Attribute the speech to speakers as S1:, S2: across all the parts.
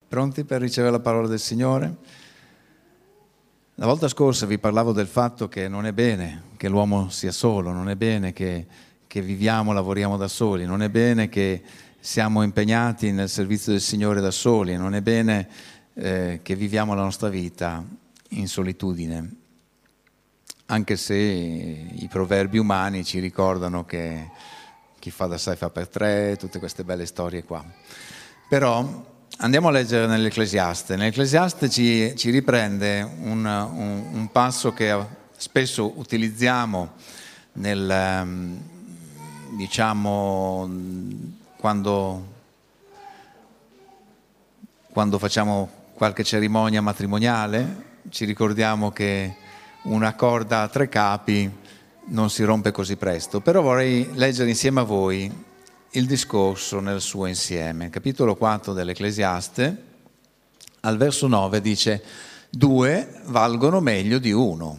S1: Pronti per ricevere la parola del Signore? La volta scorsa vi parlavo del fatto che non è bene che l'uomo sia solo, non è bene che viviamo, lavoriamo da soli, non è bene che siamo impegnati nel servizio del Signore da soli, non è bene che viviamo la nostra vita in solitudine, anche se i proverbi umani ci ricordano che chi fa da sé fa per tre, tutte queste belle storie qua. Però andiamo a leggere nell'Ecclesiaste. Nell'Ecclesiaste ci riprende un passo che spesso utilizziamo diciamo, quando facciamo qualche cerimonia matrimoniale, ci ricordiamo che una corda a 3 capi non si rompe così presto. Però vorrei leggere insieme a voi il discorso nel suo insieme. Capitolo 4 dell'Ecclesiaste, al verso 9 dice: 2 valgono meglio di 1.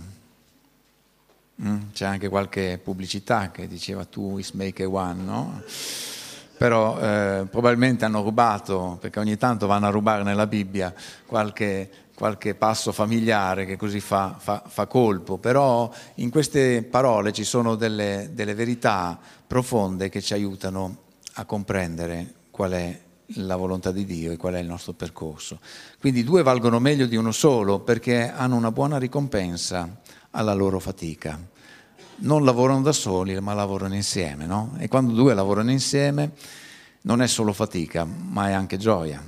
S1: C'è anche qualche pubblicità che diceva 2 is make a 1, no? Però probabilmente hanno rubato, perché ogni tanto vanno a rubare nella Bibbia qualche passo familiare che così fa colpo. Però in queste parole ci sono delle verità profonde che ci aiutano a comprendere qual è la volontà di Dio e qual è il nostro percorso. Quindi 2 valgono meglio di 1 solo perché hanno una buona ricompensa alla loro fatica. Non lavorano da soli, ma lavorano insieme, no? E quando 2 lavorano insieme non è solo fatica, ma è anche gioia.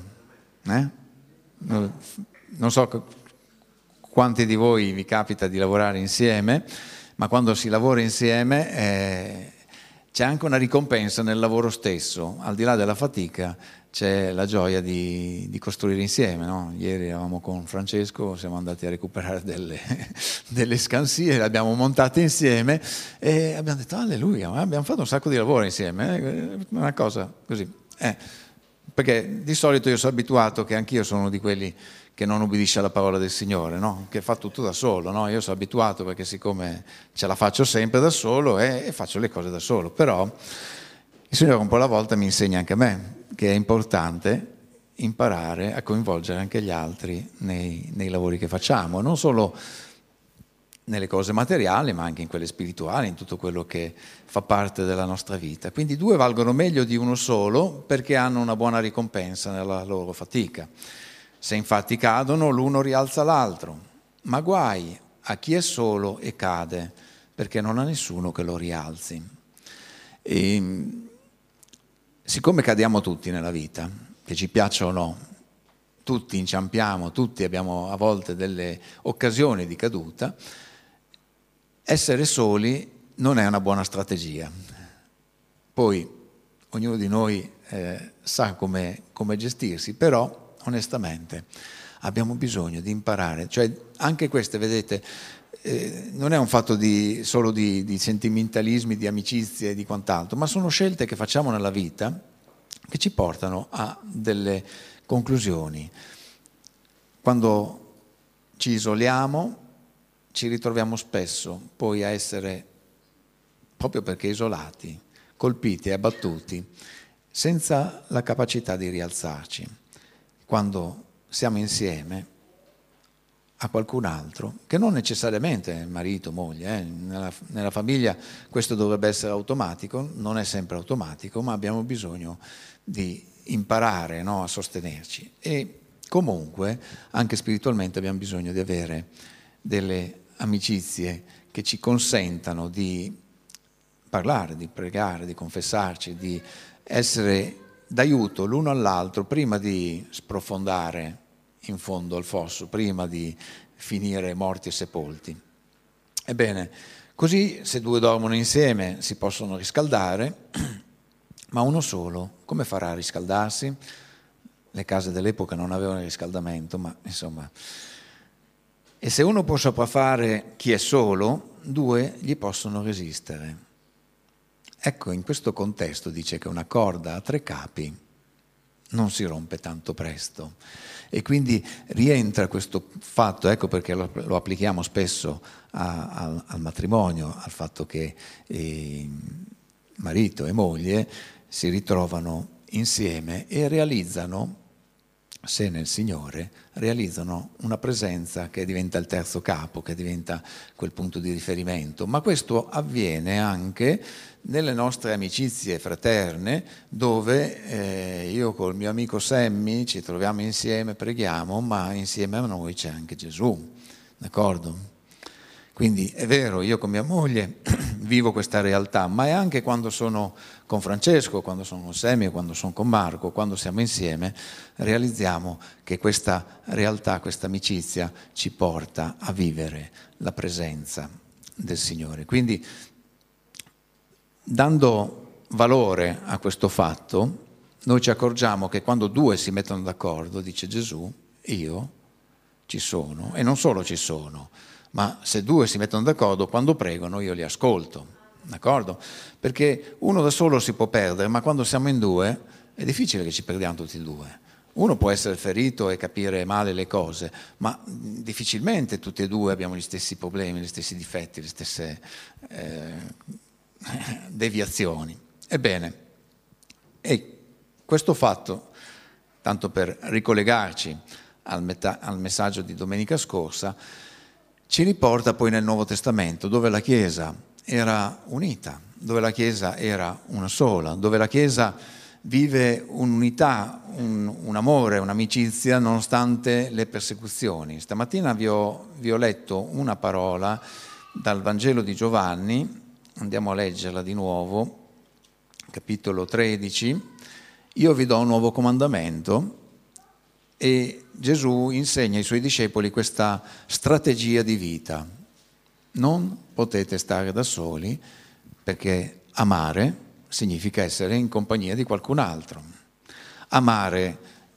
S1: Non so quanti di voi vi capita di lavorare insieme, ma quando si lavora insieme c'è anche una ricompensa nel lavoro stesso. Al di là della fatica c'è la gioia di costruire insieme, no? Ieri eravamo con Francesco, siamo andati a recuperare delle scansie, le abbiamo montate insieme e abbiamo detto alleluia, abbiamo fatto un sacco di lavoro insieme, una cosa così. Perché di solito io sono abituato che anch'io sono uno di quelli che non ubbidisce alla parola del Signore, no? Che fa tutto da solo, no? Io sono abituato perché siccome ce la faccio sempre da solo e faccio le cose da solo, però il Signore un po' alla volta mi insegna anche a me che è importante imparare a coinvolgere anche gli altri nei lavori che facciamo, non solo nelle cose materiali, ma anche in quelle spirituali, in tutto quello che fa parte della nostra vita. Quindi 2 valgono meglio di 1 solo perché hanno una buona ricompensa nella loro fatica. Se infatti cadono, l'uno rialza l'altro, ma guai a chi è solo e cade, perché non ha nessuno che lo rialzi. E siccome cadiamo tutti nella vita, che ci piaccia o no, tutti inciampiamo, tutti abbiamo a volte delle occasioni di caduta, essere soli non è una buona strategia. Poi ognuno di noi sa come gestirsi, però onestamente abbiamo bisogno di imparare, cioè anche queste, vedete, non è un fatto solo di sentimentalismi, di amicizie e di quant'altro, ma sono scelte che facciamo nella vita che ci portano a delle conclusioni. Quando ci isoliamo ci ritroviamo spesso poi a essere, proprio perché isolati, colpiti e abbattuti, senza la capacità di rialzarci. Quando siamo insieme a qualcun altro, che non necessariamente marito, moglie, nella famiglia questo dovrebbe essere automatico, non è sempre automatico, ma abbiamo bisogno di imparare, no, a sostenerci. E comunque anche spiritualmente abbiamo bisogno di avere delle amicizie che ci consentano di parlare, di pregare, di confessarci, di essere d'aiuto l'uno all'altro prima di sprofondare in fondo al fosso, prima di finire morti e sepolti. Ebbene, così se 2 dormono insieme si possono riscaldare, ma uno solo come farà a riscaldarsi? Le case dell'epoca non avevano il riscaldamento, ma insomma. E se uno può sopraffare chi è solo, 2 gli possono resistere. Ecco, in questo contesto dice che una corda a 3 capi non si rompe tanto presto. E quindi rientra questo fatto, ecco perché lo applichiamo spesso al matrimonio, al fatto che marito e moglie si ritrovano insieme e realizzano se nel Signore, realizzano una presenza che diventa il terzo capo, che diventa quel punto di riferimento. Ma questo avviene anche nelle nostre amicizie fraterne, dove io col mio amico Sammy ci troviamo insieme, preghiamo, ma insieme a noi c'è anche Gesù, d'accordo? Quindi è vero, io con mia moglie vivo questa realtà, ma è anche quando sono con Francesco, quando sono con Sammy, quando sono con Marco, quando siamo insieme, realizziamo che questa realtà, questa amicizia ci porta a vivere la presenza del Signore. Quindi, dando valore a questo fatto, noi ci accorgiamo che quando due si mettono d'accordo, dice Gesù, io ci sono, e non solo ci sono, ma se due si mettono d'accordo, quando pregano io li ascolto, d'accordo? Perché uno da solo si può perdere, ma quando siamo in due è difficile che ci perdiamo tutti e due. Uno può essere ferito e capire male le cose, ma difficilmente tutti e due abbiamo gli stessi problemi, gli stessi difetti, le stesse deviazioni. Ebbene, e questo fatto, tanto per ricollegarci al messaggio di domenica scorsa, ci riporta poi nel Nuovo Testamento, dove la Chiesa era unita, dove la Chiesa era una sola, dove la Chiesa vive un'unità, un amore, un'amicizia nonostante le persecuzioni. Stamattina vi ho letto una parola dal Vangelo di Giovanni, andiamo a leggerla di nuovo, capitolo 13. Io vi do un nuovo comandamento. E Gesù insegna ai suoi discepoli questa strategia di vita. Non potete stare da soli, perché amare significa essere in compagnia di qualcun altro. Amare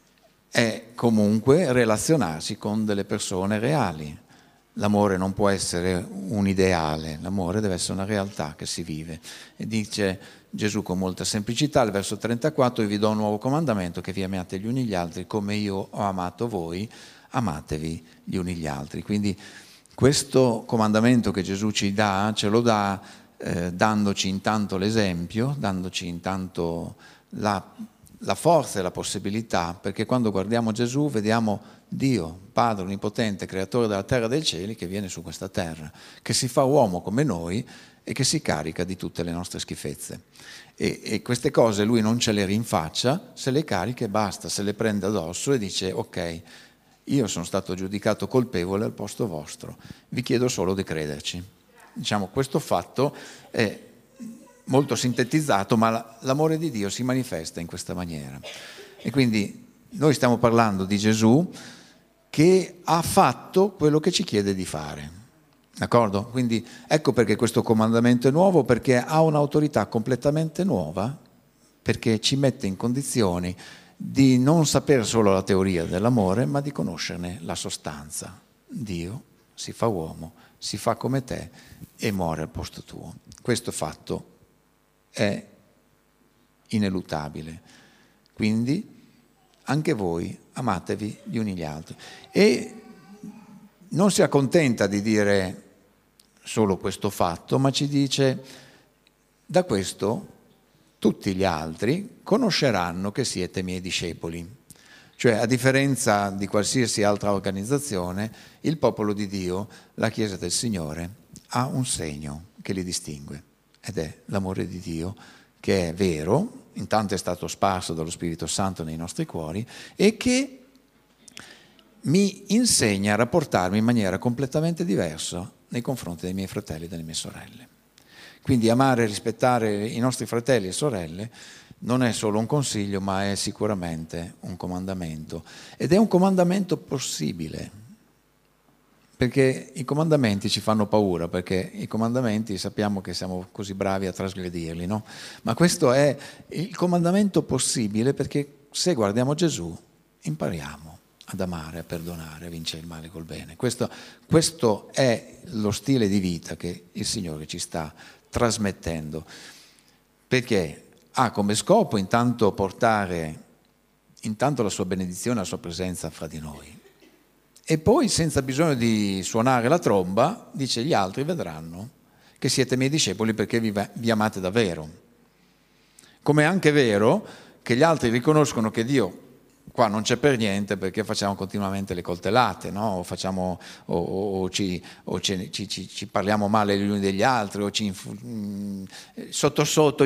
S1: è comunque relazionarsi con delle persone reali. L'amore non può essere un ideale, l'amore deve essere una realtà che si vive. E dice Gesù con molta semplicità, al verso 34, io vi do un nuovo comandamento, che vi amate gli uni gli altri, come io ho amato voi, amatevi gli uni gli altri. Quindi questo comandamento che Gesù ci dà, ce lo dà dandoci intanto l'esempio, dandoci intanto la forza e la possibilità, perché quando guardiamo Gesù vediamo Dio, Padre Onnipotente, Creatore della terra e dei cieli, che viene su questa terra, che si fa uomo come noi e che si carica di tutte le nostre schifezze. E queste cose lui non ce le rinfaccia, se le carica e basta, se le prende addosso e dice ok, io sono stato giudicato colpevole al posto vostro, vi chiedo solo di crederci. Diciamo, questo fatto è molto sintetizzato, ma l'amore di Dio si manifesta in questa maniera. E quindi noi stiamo parlando di Gesù che ha fatto quello che ci chiede di fare, d'accordo? Quindi ecco perché questo comandamento è nuovo, perché ha un'autorità completamente nuova, perché ci mette in condizioni di non sapere solo la teoria dell'amore, ma di conoscerne la sostanza. Dio si fa uomo, si fa come te e muore al posto tuo. Questo fatto è ineluttabile. Quindi anche voi amatevi gli uni gli altri. E non si accontenta di dire solo questo fatto, ma ci dice: da questo tutti gli altri conosceranno che siete miei discepoli. Cioè, a differenza di qualsiasi altra organizzazione, il popolo di Dio, la Chiesa del Signore, ha un segno che li distingue, ed è l'amore di Dio, che è vero, intanto è stato sparso dallo Spirito Santo nei nostri cuori, e che mi insegna a rapportarmi in maniera completamente diversa nei confronti dei miei fratelli e delle mie sorelle. Quindi amare e rispettare i nostri fratelli e sorelle non è solo un consiglio, ma è sicuramente un comandamento. Ed è un comandamento possibile, perché i comandamenti ci fanno paura, perché i comandamenti sappiamo che siamo così bravi a trasgredirli, no? Ma questo è il comandamento possibile, perché se guardiamo Gesù impariamo ad amare, a perdonare, a vincere il male col bene. Questo è lo stile di vita che il Signore ci sta trasmettendo, perché ha come scopo intanto portare la sua benedizione, la sua presenza fra di noi. E poi, senza bisogno di suonare la tromba, dice: gli altri vedranno che siete miei discepoli perché vi amate davvero. Come è anche vero che gli altri riconoscono che Dio, Qua non c'è per niente perché facciamo continuamente le coltellate, no? Ci parliamo male gli uni degli altri, o sotto sotto,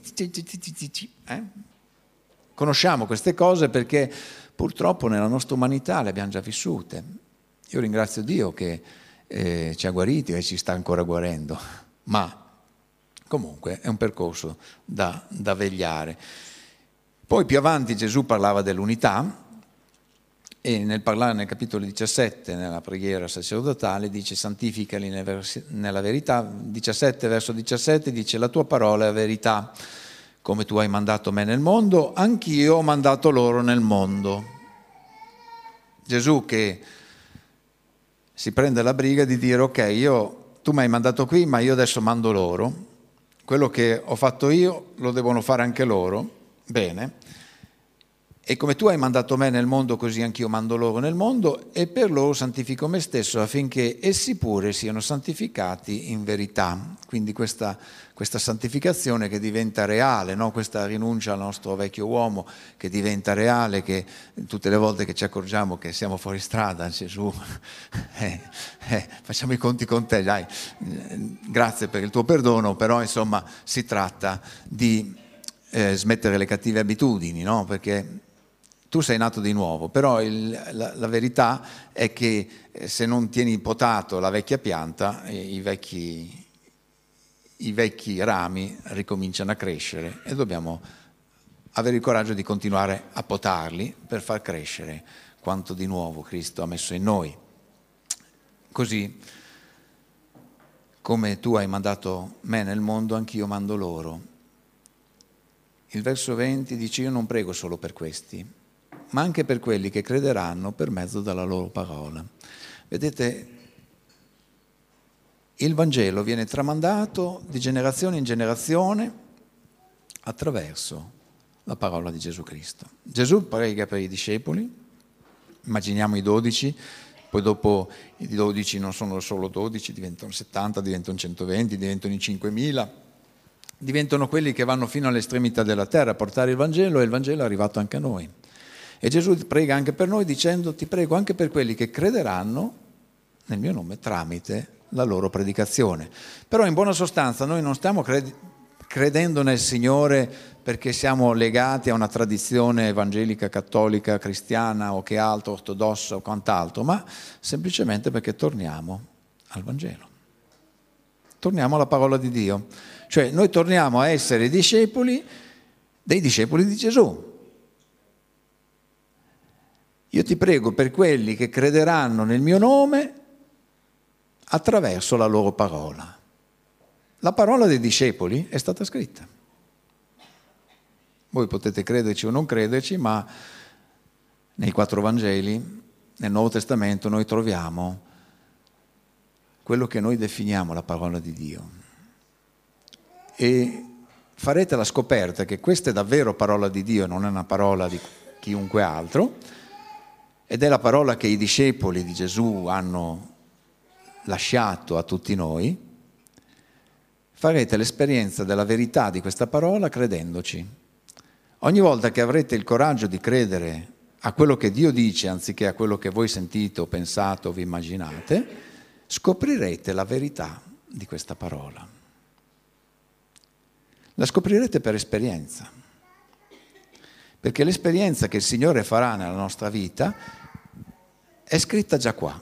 S1: Conosciamo queste cose perché purtroppo nella nostra umanità le abbiamo già vissute. Io ringrazio Dio che ci ha guariti e ci sta ancora guarendo, ma comunque è un percorso da vegliare. Poi più avanti Gesù parlava dell'unità e nel parlare nel capitolo 17, nella preghiera sacerdotale, dice santificali nella verità, 17 verso 17 dice la tua parola è verità, come tu hai mandato me nel mondo, anch'io ho mandato loro nel mondo. Gesù che si prende la briga di dire ok, tu mi hai mandato qui ma io adesso mando loro, quello che ho fatto io lo devono fare anche loro. Bene, e come tu hai mandato me nel mondo, così anch'io mando loro nel mondo, e per loro santifico me stesso affinché essi pure siano santificati in verità. Quindi questa santificazione che diventa reale, no? Questa rinuncia al nostro vecchio uomo che diventa reale, che tutte le volte che ci accorgiamo che siamo fuori strada, Gesù, facciamo i conti con te, dai, grazie per il tuo perdono, però insomma si tratta di smettere le cattive abitudini, no? Perché tu sei nato di nuovo, però la verità è che se non tieni potato la vecchia pianta, i vecchi rami ricominciano a crescere e dobbiamo avere il coraggio di continuare a potarli per far crescere quanto di nuovo Cristo ha messo in noi. Così come tu hai mandato me nel mondo, anch'io mando loro. Il verso 20 dice: io non prego solo per questi, ma anche per quelli che crederanno per mezzo della loro parola. Vedete, il Vangelo viene tramandato di generazione in generazione attraverso la parola di Gesù Cristo. Gesù prega per i discepoli, immaginiamo i 12, poi dopo i 12 non sono solo 12, diventano 70, diventano 120, diventano i 5.000, diventano quelli che vanno fino all'estremità della terra a portare il Vangelo, e il Vangelo è arrivato anche a noi. E Gesù prega anche per noi dicendo: ti prego anche per quelli che crederanno nel mio nome tramite la loro predicazione. Però in buona sostanza noi non stiamo credendo nel Signore perché siamo legati a una tradizione evangelica, cattolica, cristiana o che altro, ortodossa o quant'altro, ma semplicemente perché torniamo al Vangelo. Torniamo alla parola di Dio. Cioè noi torniamo a essere discepoli dei discepoli di Gesù. Io ti prego per quelli che crederanno nel mio nome attraverso la loro parola. La parola dei discepoli è stata scritta. Voi potete crederci o non crederci, ma nei 4 Vangeli, nel Nuovo Testamento, noi troviamo quello che noi definiamo la parola di Dio. E farete la scoperta che questa è davvero parola di Dio, non è una parola di chiunque altro, ed è la parola che i discepoli di Gesù hanno lasciato a tutti noi. Farete l'esperienza della verità di questa parola credendoci. Ogni volta che avrete il coraggio di credere a quello che Dio dice anziché a quello che voi sentite o pensate o vi immaginate, scoprirete la verità di questa parola. La scoprirete per esperienza, perché l'esperienza che il Signore farà nella nostra vita è scritta già qua.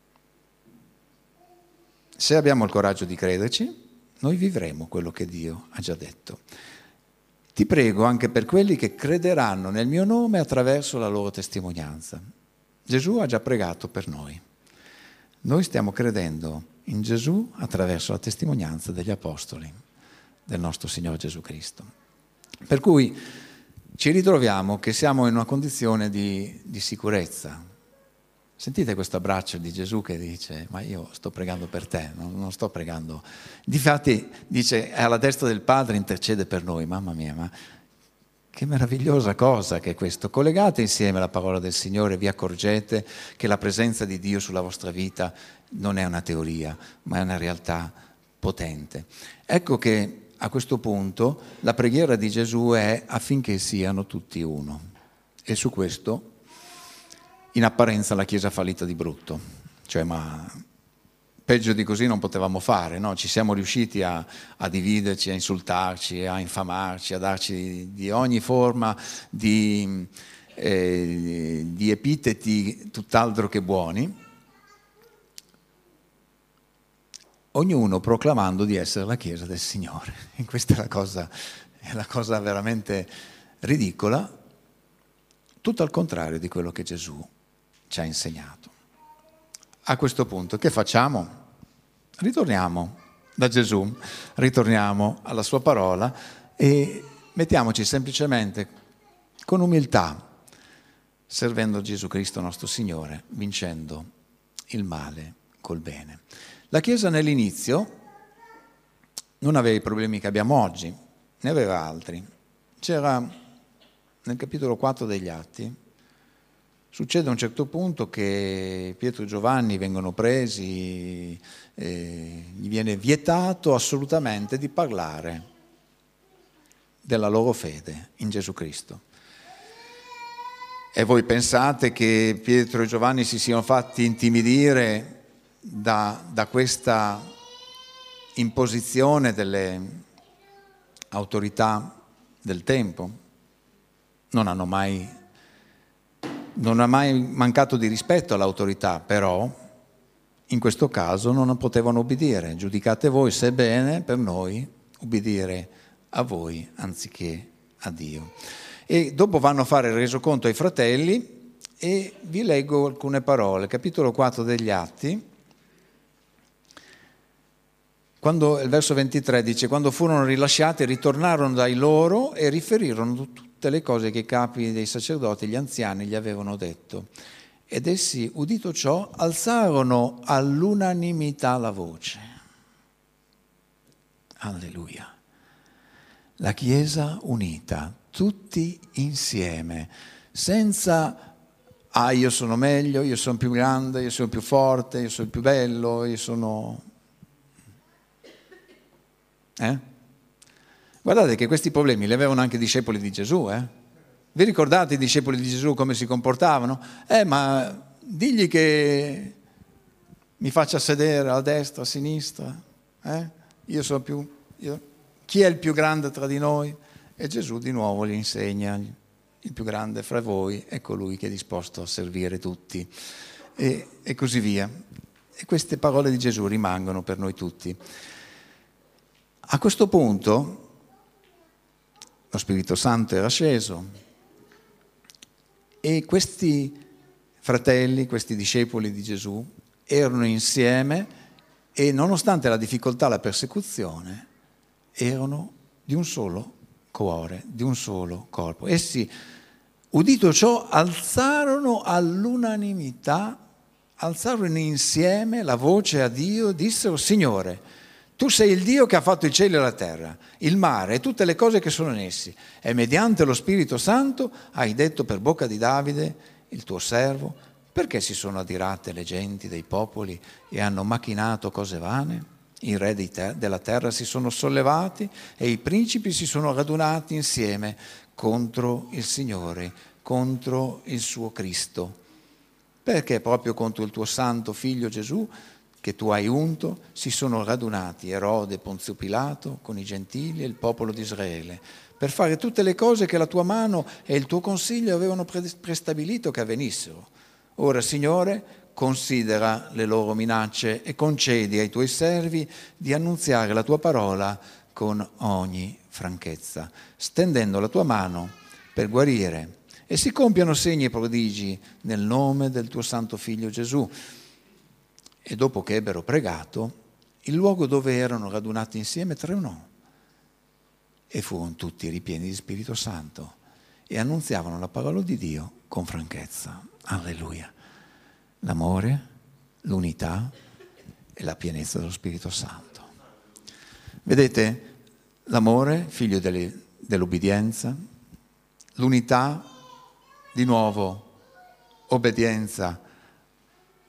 S1: Se abbiamo il coraggio di crederci, noi vivremo quello che Dio ha già detto. Ti prego anche per quelli che crederanno nel mio nome attraverso la loro testimonianza. Gesù ha già pregato per noi. Noi stiamo credendo in Gesù attraverso la testimonianza degli apostoli del nostro Signore Gesù Cristo. Per cui ci ritroviamo che siamo in una condizione di sicurezza. Sentite questo abbraccio di Gesù che dice: ma io sto pregando per te, non sto pregando. Difatti dice: è alla destra del Padre, intercede per noi. Mamma mia, ma che meravigliosa cosa che è questo. Collegate insieme la parola del Signore, vi accorgete che la presenza di Dio sulla vostra vita non è una teoria, ma è una realtà potente. Ecco che a questo punto la preghiera di Gesù è affinché siano tutti uno. E su questo in apparenza la Chiesa fallita di brutto, cioè ma peggio di così non potevamo fare, no? Ci siamo riusciti a dividerci, a insultarci, a infamarci, a darci di ogni forma di epiteti tutt'altro che buoni, ognuno proclamando di essere la Chiesa del Signore. E questa è la cosa veramente ridicola, tutto al contrario di quello che Gesù ci ha insegnato. A questo punto che facciamo? Ritorniamo da Gesù, ritorniamo alla sua parola e mettiamoci semplicemente con umiltà, servendo Gesù Cristo nostro Signore, vincendo il male col bene. La Chiesa nell'inizio non aveva i problemi che abbiamo oggi, ne aveva altri. C'era nel capitolo 4 degli Atti, succede a un certo punto che Pietro e Giovanni vengono presi, gli viene vietato assolutamente di parlare della loro fede in Gesù Cristo. E voi pensate che Pietro e Giovanni si siano fatti intimidire da questa imposizione delle autorità del tempo? Non ha mai mancato di rispetto all'autorità, però in questo caso non potevano obbedire. Giudicate voi se è bene per noi obbedire a voi anziché a Dio. E dopo vanno a fare il resoconto ai fratelli e vi leggo alcune parole. Capitolo 4 degli Atti, quando il verso 23 dice: quando furono rilasciati ritornarono dai loro e riferirono tutte le cose che i capi dei sacerdoti e gli anziani gli avevano detto. Ed essi, udito ciò, alzarono all'unanimità la voce. Alleluia. La Chiesa unita, tutti insieme, senza io sono meglio, io sono più grande, io sono più forte, io sono più bello, io sono... Guardate che questi problemi li avevano anche i discepoli di Gesù, Vi ricordate i discepoli di Gesù come si comportavano? Ma digli che mi faccia sedere a destra, a sinistra, Io sono più... Chi è il più grande tra di noi? E Gesù di nuovo gli insegna: il più grande fra voi è colui che è disposto a servire tutti, e così via. E queste parole di Gesù rimangono per noi tutti. A questo punto lo Spirito Santo era sceso e questi fratelli, questi discepoli di Gesù erano insieme e nonostante la difficoltà, la persecuzione, erano di un solo cuore, di un solo corpo. Essi, udito ciò, alzarono all'unanimità, alzarono insieme la voce a Dio, dissero: Signore, tu sei il Dio che ha fatto il cielo e la terra, il mare e tutte le cose che sono in essi, e mediante lo Spirito Santo hai detto per bocca di Davide, il tuo servo, perché si sono adirate le genti dei popoli e hanno macchinato cose vane? I re della terra si sono sollevati e i principi si sono radunati insieme contro il Signore, contro il suo Cristo. Perché proprio contro il tuo santo figlio Gesù, che tu hai unto, si sono radunati Erode e Ponzio Pilato con i gentili e il popolo di Israele, per fare tutte le cose che la tua mano e il tuo consiglio avevano prestabilito che avvenissero. Ora, Signore, considera le loro minacce e concedi ai tuoi servi di annunziare la tua parola con ogni franchezza, stendendo la tua mano per guarire, e si compiano segni e prodigi nel nome del tuo santo figlio Gesù. E dopo che ebbero pregato, il luogo dove erano radunati insieme tremò e furono tutti ripieni di Spirito Santo e annunziavano la parola di Dio con franchezza. Alleluia. L'amore, l'unità e la pienezza dello Spirito Santo. Vedete, l'amore, figlio dell'obbedienza, l'unità, di nuovo, obbedienza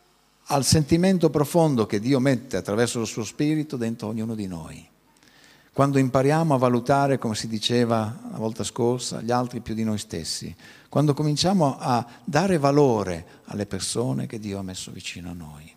S1: al sentimento profondo che Dio mette attraverso il suo Spirito dentro ognuno di noi. quando impariamo a valutare, come si diceva la volta scorsa, gli altri più di noi stessi, quando cominciamo a dare valore alle persone che Dio ha messo vicino a noi.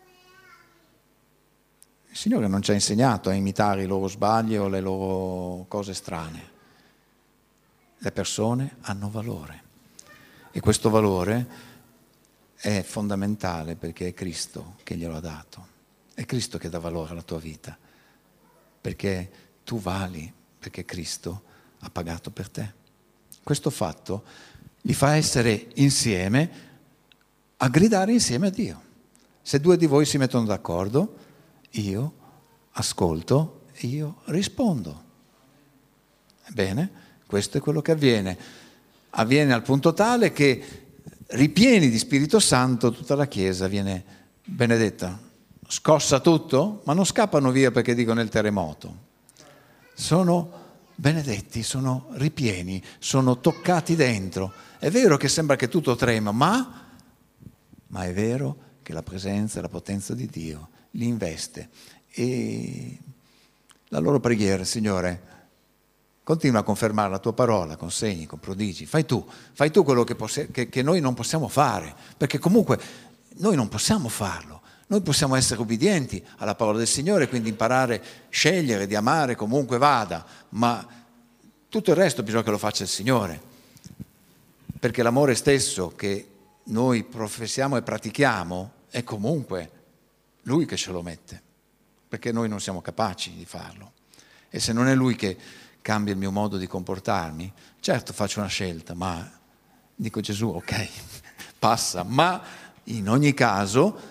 S1: Il Signore non ci ha insegnato a imitare i loro sbagli o le loro cose strane. Le persone hanno valore e questo valore è fondamentale perché è Cristo che glielo ha dato. È Cristo che dà valore alla tua vita, perché tu vali, perché Cristo ha pagato per te. Questo fatto li fa essere insieme, a gridare insieme a Dio. Se due di voi si mettono d'accordo, io ascolto e io rispondo. Ebbene, questo è quello che avviene. Avviene al punto tale che ripieni di Spirito Santo tutta la Chiesa viene benedetta. Scossa tutto, ma non scappano via perché dicono il terremoto. Sono benedetti, sono ripieni, sono toccati dentro. È vero che sembra che tutto trema, ma è vero che la presenza e la potenza di Dio li investe. E la loro preghiera, Signore, continua a confermare la tua parola con segni, con prodigi. Fai tu quello che noi non possiamo fare, perché comunque noi non possiamo farlo. Noi possiamo essere ubbidienti alla parola del Signore, quindi imparare, scegliere di amare comunque vada, ma tutto il resto bisogna che lo faccia il Signore, perché l'amore stesso che noi professiamo e pratichiamo è comunque Lui che ce lo mette, perché noi non siamo capaci di farlo. E se non è Lui che cambia il mio modo di comportarmi, certo faccio una scelta, ma dico Gesù, ok, passa, ma in ogni caso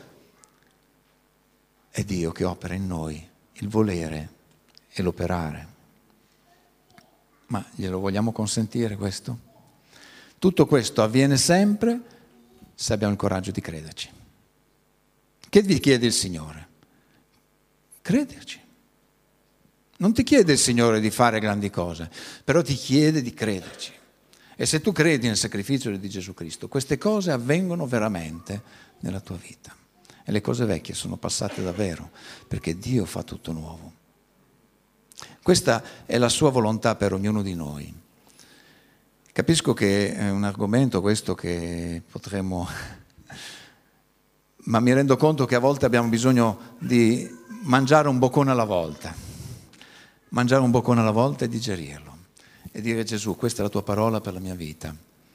S1: è Dio che opera in noi il volere e l'operare. Ma glielo vogliamo consentire questo? Tutto questo avviene sempre se abbiamo il coraggio di crederci. Che vi chiede il Signore? Crederci. Non ti chiede il Signore di fare grandi cose, però ti chiede di crederci. E se tu credi nel sacrificio di Gesù Cristo, queste cose avvengono veramente nella tua vita. E le cose vecchie sono passate davvero, perché Dio fa tutto nuovo. Questa è la sua volontà per ognuno di noi. Capisco che è un argomento questo che potremmo... ma mi rendo conto che a volte abbiamo bisogno di mangiare un boccone alla volta. Mangiare un boccone alla volta e digerirlo. E dire Gesù, questa è la tua parola per la mia vita.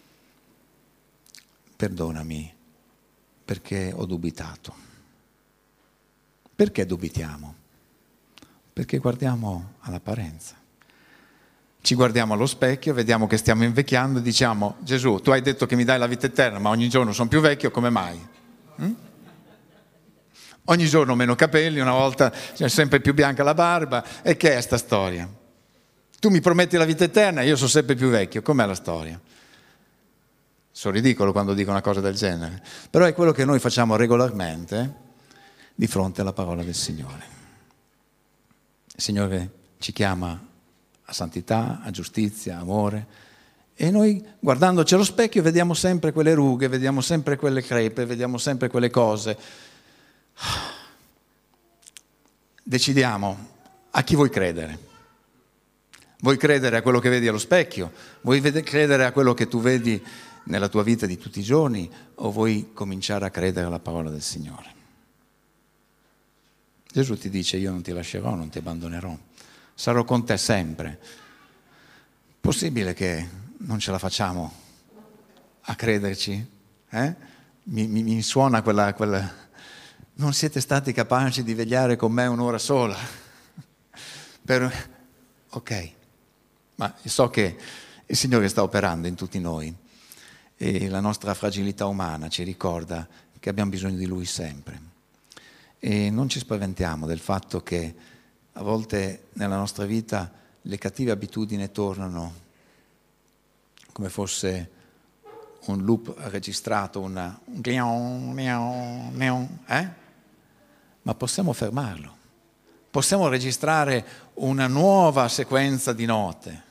S1: Perdonami perché ho dubitato. Perché dubitiamo? Perché guardiamo all'apparenza. Ci guardiamo allo specchio, vediamo che stiamo invecchiando e diciamo, Gesù, tu hai detto che mi dai la vita eterna, ma ogni giorno sono più vecchio, come mai? Ogni giorno meno capelli, una volta c'è sempre più bianca la barba. E che è sta storia? Tu mi prometti la vita eterna e io sono sempre più vecchio. Com'è la storia? Sono ridicolo quando dico una cosa del genere. Però è quello che noi facciamo regolarmente di fronte alla parola del Signore. Il Signore ci chiama a santità, a giustizia, a amore. E noi guardandoci allo specchio vediamo sempre quelle rughe, vediamo sempre quelle crepe, vediamo sempre quelle cose. Decidiamo a chi vuoi credere. Vuoi credere a quello che vedi allo specchio? Vuoi credere a quello che tu vedi nella tua vita di tutti i giorni? O vuoi cominciare a credere alla parola del Signore? Gesù ti dice, io non ti lascerò, non ti abbandonerò, sarò con te sempre. Possibile che non ce la facciamo a crederci? Mi suona quella... Non siete stati capaci di vegliare con me un'ora sola? Ok, ma so che il Signore sta operando in tutti noi e la nostra fragilità umana ci ricorda che abbiamo bisogno di Lui sempre. E non ci spaventiamo del fatto che a volte nella nostra vita le cattive abitudini tornano come fosse un loop registrato, un ma possiamo fermarlo. Possiamo registrare una nuova sequenza di note.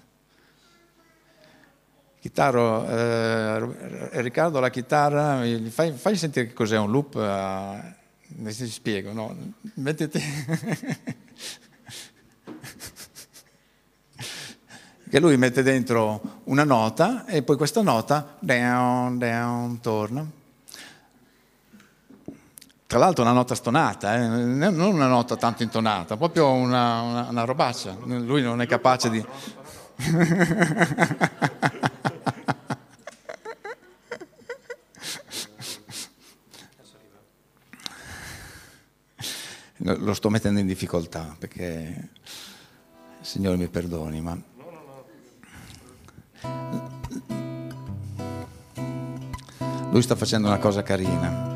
S1: Riccardo, la chitarra, fai sentire che cos'è un loop. Ti spiego, no? Mettiti. che lui mette dentro una nota e poi questa nota down, down, torna. Tra l'altro una nota stonata, non una nota tanto intonata, proprio una robaccia. Lui non è capace di... Lo sto mettendo in difficoltà perché il Signore mi perdoni, ma lui sta facendo una cosa carina.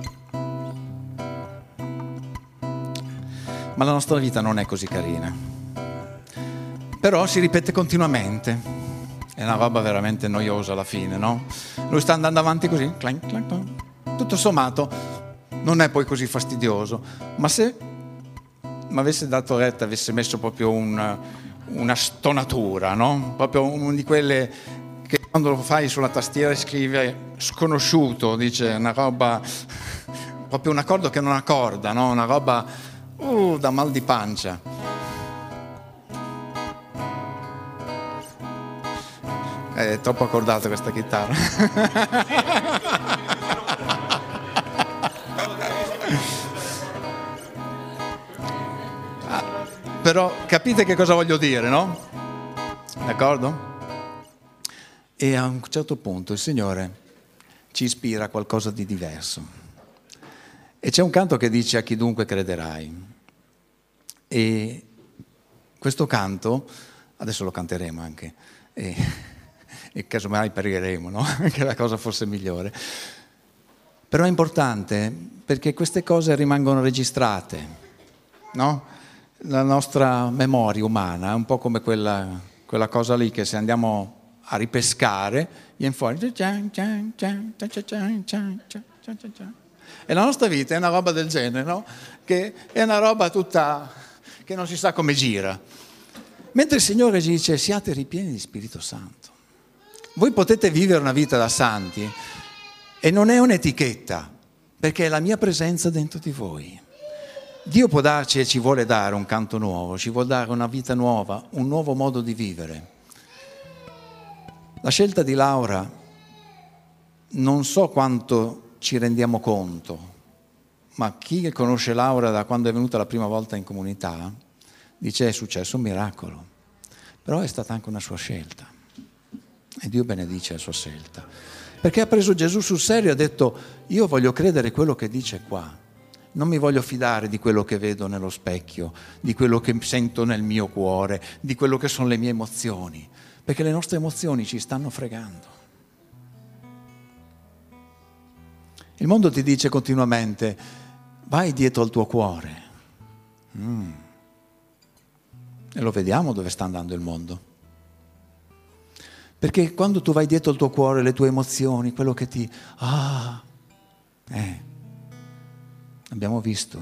S1: Ma la nostra vita non è così carina. Però si ripete continuamente. È una roba veramente noiosa alla fine, no? Lui sta andando avanti così, clank, clank, clank. Tutto sommato non è poi così fastidioso, ma se mi avesse dato retta, avesse messo proprio una stonatura, no? Proprio una di quelle che quando lo fai sulla tastiera scrive sconosciuto, dice una roba, proprio un accordo che non accorda, no? Una roba da mal di pancia. È troppo accordata questa chitarra. Però capite che cosa voglio dire, no? D'accordo? E a un certo punto il Signore ci ispira a qualcosa di diverso. E c'è un canto che dice: a chi dunque crederai? E questo canto, adesso lo canteremo anche, e casomai pregheremo, no? Che la cosa fosse migliore. Però è importante perché queste cose rimangono registrate, no? La nostra memoria umana è un po' come quella cosa lì che se andiamo a ripescare viene fuori. E la nostra vita è una roba del genere, no? Che è una roba tutta che non si sa come gira. Mentre il Signore dice: siate ripieni di Spirito Santo. Voi potete vivere una vita da santi e non è un'etichetta, perché è la mia presenza dentro di voi. Dio può darci e ci vuole dare un canto nuovo, ci vuole dare una vita nuova, un nuovo modo di vivere. La scelta di Laura, non so quanto ci rendiamo conto, ma chi conosce Laura da quando è venuta la prima volta in comunità dice: è successo un miracolo, però è stata anche una sua scelta e Dio benedice la sua scelta, perché ha preso Gesù sul serio e ha detto: io voglio credere quello che dice qua. Non mi voglio fidare di quello che vedo nello specchio, di quello che sento nel mio cuore, di quello che sono le mie emozioni, perché le nostre emozioni ci stanno fregando. Il mondo ti dice continuamente: vai dietro al tuo cuore. E lo vediamo dove sta andando il mondo. Perché quando tu vai dietro al tuo cuore, le tue emozioni, quello che ti... abbiamo visto.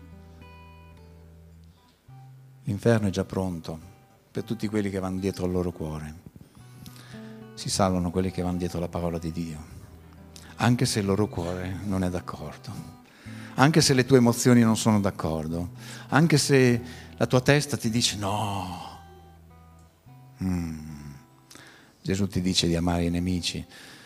S1: L'inferno è già pronto per tutti quelli che vanno dietro al loro cuore. Si salvano quelli che vanno dietro la parola di Dio, anche se il loro cuore non è d'accordo, anche se le tue emozioni non sono d'accordo, anche se la tua testa ti dice no. Gesù ti dice di amare i nemici.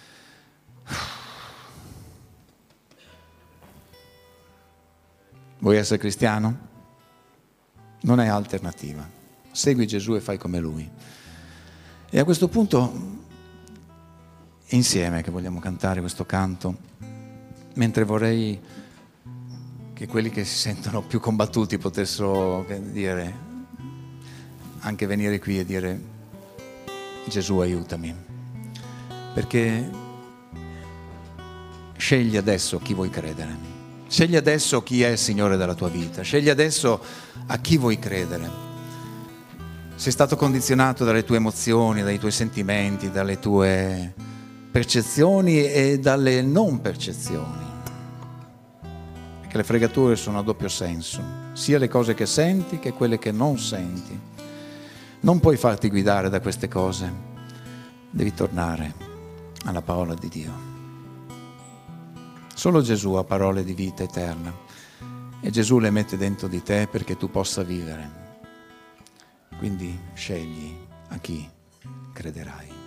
S1: Vuoi essere cristiano? Non hai alternativa. Segui Gesù e fai come Lui. E a questo punto, è insieme che vogliamo cantare questo canto, mentre vorrei che quelli che si sentono più combattuti potessero dire, anche venire qui e dire: Gesù, aiutami. Perché scegli adesso chi vuoi credere. Scegli adesso chi è il Signore della tua vita, scegli adesso a chi vuoi credere. Sei stato condizionato dalle tue emozioni, dai tuoi sentimenti, dalle tue percezioni e dalle non percezioni. Perché le fregature sono a doppio senso, sia le cose che senti che quelle che non senti. Non puoi farti guidare da queste cose, devi tornare alla parola di Dio. Solo Gesù ha parole di vita eterna e Gesù le mette dentro di te perché tu possa vivere. Quindi scegli a chi crederai.